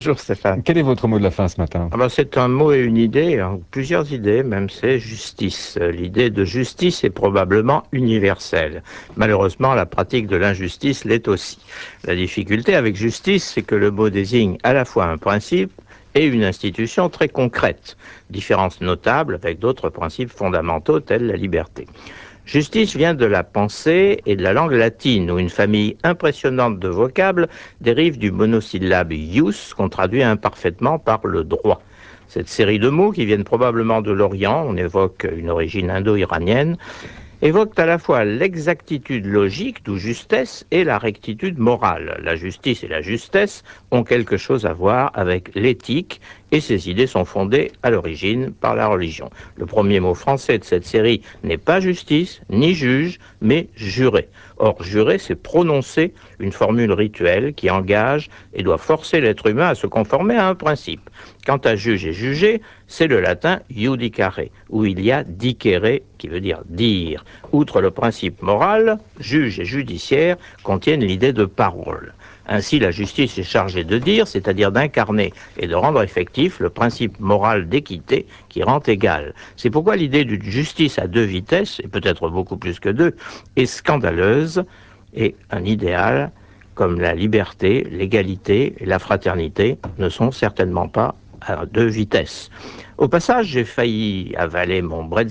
Bonjour Stéphane. Quel est votre mot de la fin ce matin? Ah ben, c'est un mot et une idée, hein, plusieurs idées même, c'est justice. L'idée de justice est probablement universelle. Malheureusement, la pratique de l'injustice l'est aussi. La difficulté avec justice, c'est que le mot désigne à la fois un principe et une institution très concrète. Différence notable avec d'autres principes fondamentaux tels la liberté. Justice vient de la pensée et de la langue latine, où une famille impressionnante de vocables dérive du monosyllabe ius, qu'on traduit imparfaitement par le droit. Cette série de mots, qui viennent probablement de l'Orient, on évoque une origine indo-iranienne, évoquent à la fois l'exactitude logique, d'où justesse, et la rectitude morale. La justice et la justesse ont quelque chose à voir avec l'éthique, et ces idées sont fondées à l'origine par la religion. Le premier mot français de cette série n'est pas justice, ni juge, mais juré. Or, jurer, c'est prononcer une formule rituelle qui engage et doit forcer l'être humain à se conformer à un principe. Quant à juge et juger, c'est le latin judicare, où il y a dicere, qui veut dire dire. Outre le principe moral, juge et judiciaire contiennent l'idée de parole. Ainsi, la justice est chargée de dire, c'est-à-dire d'incarner et de rendre effectif le principe moral d'équité qui rend égal. C'est pourquoi l'idée d'une justice à deux vitesses, et peut-être beaucoup plus que deux, est scandaleuse et un idéal comme la liberté, l'égalité et la fraternité ne sont certainement pas à deux vitesses. Au passage, j'ai failli avaler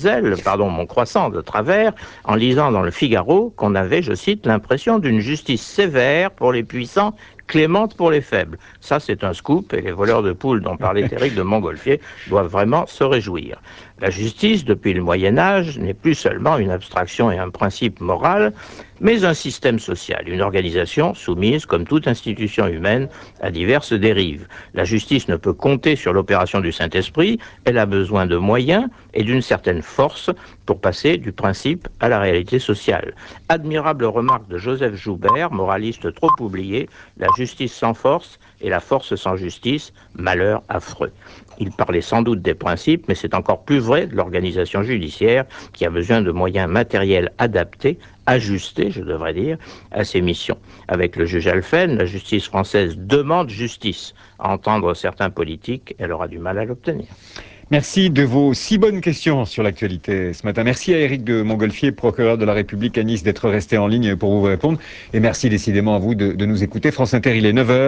mon croissant de travers, en lisant dans le Figaro qu'on avait, je cite, l'impression d'une justice sévère pour les puissants, clémente pour les faibles. Ça, c'est un scoop, et les voleurs de poules dont parlait Éric de Montgolfier doivent vraiment se réjouir. La justice, depuis le Moyen Âge, n'est plus seulement une abstraction et un principe moral, mais un système social, une organisation soumise, comme toute institution humaine, à diverses dérives. La justice ne peut compter sur l'opération du Saint-Esprit, elle a besoin de moyens et d'une certaine force pour passer du principe à la réalité sociale. Admirable remarque de Joseph Joubert, moraliste trop oublié, la justice sans force et la force sans justice, malheur affreux. Il parlait sans doute des principes, mais c'est encore plus vrai de l'organisation judiciaire qui a besoin de moyens matériels adaptés, ajustés, je devrais dire, à ses missions. Avec le juge Alphen, la justice française demande justice. À entendre certains politiques, elle aura du mal à l'obtenir. Merci de vos si bonnes questions sur l'actualité ce matin. Merci à Éric de Montgolfier, procureur de la République à Nice, d'être resté en ligne pour vous répondre. Et merci décidément à vous de nous écouter. France Inter, il est 9h.